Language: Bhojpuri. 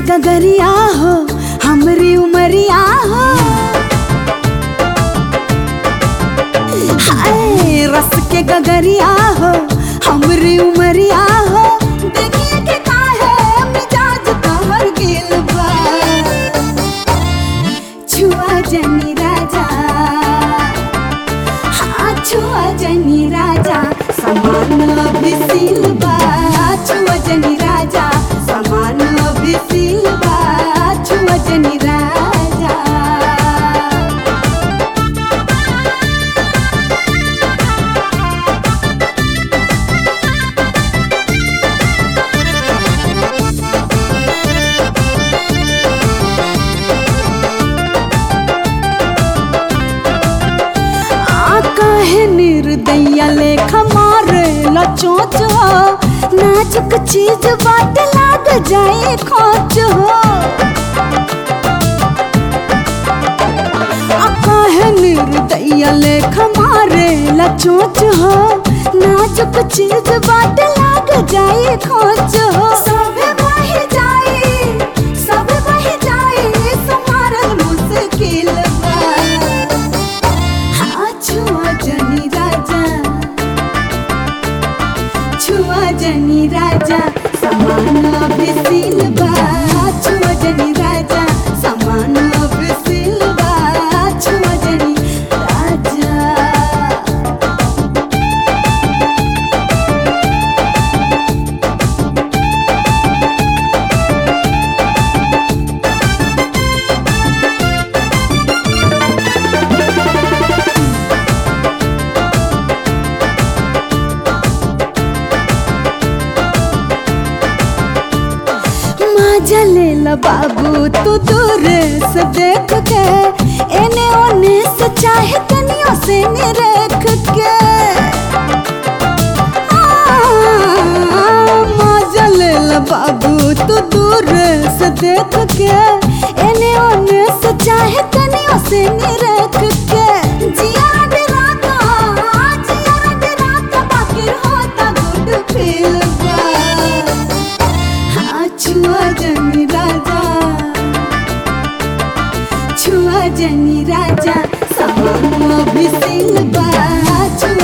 गगरिया हो हमरी उमरिया हो, हाय रस के गगरिया हो हमरी उमरिया हो। देखिए के काहे मिजाज तोहर गिल बा, छुआ जनी राजा, हाँ छुआ जनी राजा, समान अभी सील बा, छुआ जनी राजा, समान अभी सील बा, छुआ जनी राजा। काहे निर्दया लेखा मारे ला चोच हो, नाजुक चीज बाट लाग जाए खोच हो। काहे निर्दया लेखा मारे ला चोच हो, नाजुक चीज बाट लाग जाए खोच हो। सबे बह जाए, सबे बह जाए, समारल मुश्किल बा, छुआ जनी राजा, छुआ जनी राजा, समान अभी सील बा, छुआ जनी राजा, समान अभी सील बा, छुआ जनी राजा। जलेला बाबू तू दूर से देख के, एने ओने से चाहे तनियों से निरेख के। जलेला बाबू तू दूर से देख के, एने ओने से चाहे तनियों से निरेख के। जिया डराता, जिया डराता, बाकी होता गुड फील बा, छुआ जनी राजा, छुआ जनी राजा, समान अभी सील बा, छुआ